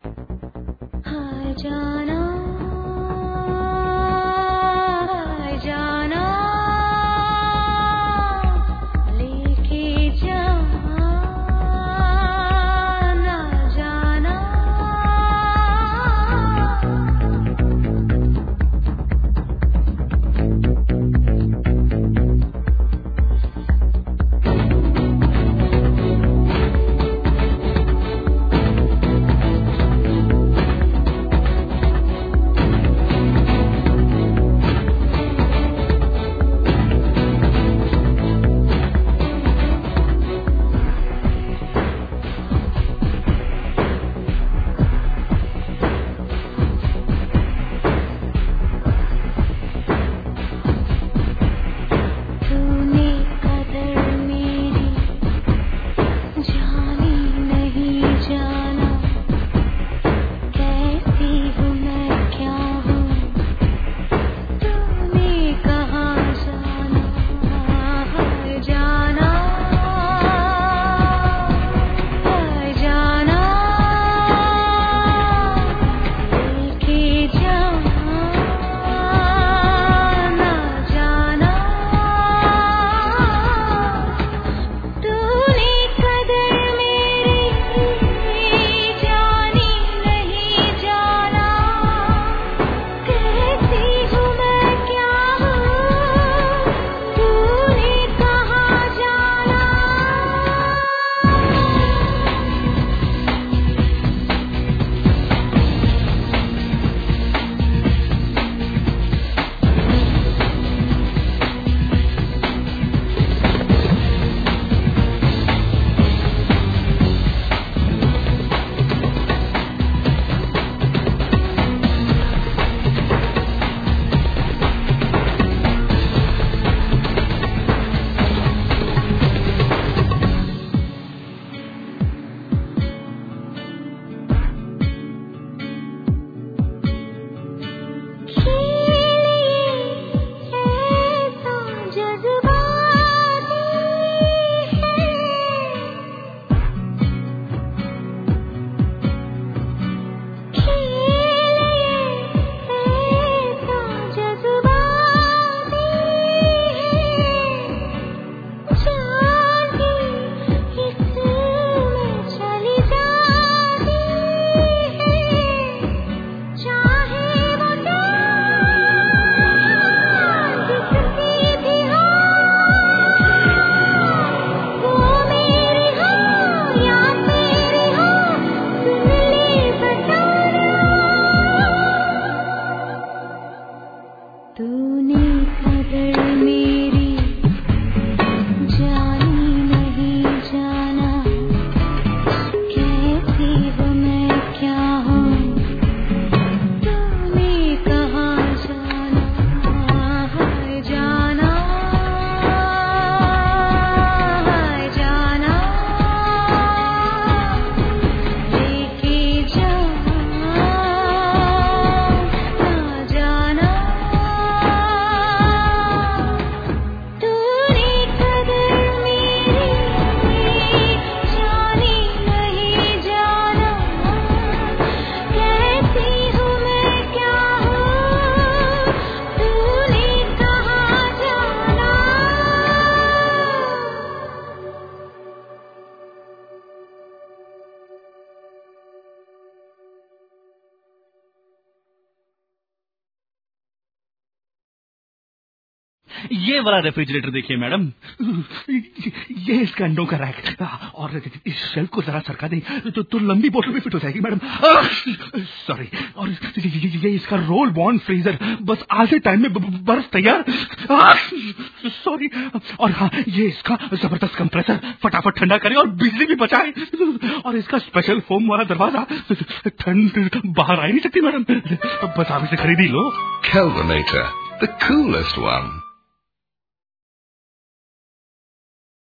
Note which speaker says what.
Speaker 1: हाय जाना, हाय जाना, लेके जा ना जाना।
Speaker 2: ये वाला रेफ्रिजरेटर देखिए मैडम, ये इसका अंडों का रैक, और इस शेल्फ को जरा सरका दें तो लंबी बोतल भी फिट हो जाएगी मैडम। सॉरी। और ये इसका रोल बॉन्ड फ्रीजर, बस आधे टाइम में बर्फ तैयार। सॉरी। और हाँ, ये इसका जबरदस्त कंप्रेसर, फटाफट ठंडा करे और बिजली भी बचाए। और इसका स्पेशल फोम वाला दरवाजा, ठंड बाहर आ ही नहीं सकती मैडम, बस आप इसे खरीद ही लो।
Speaker 3: Kelvinator, the coolest one.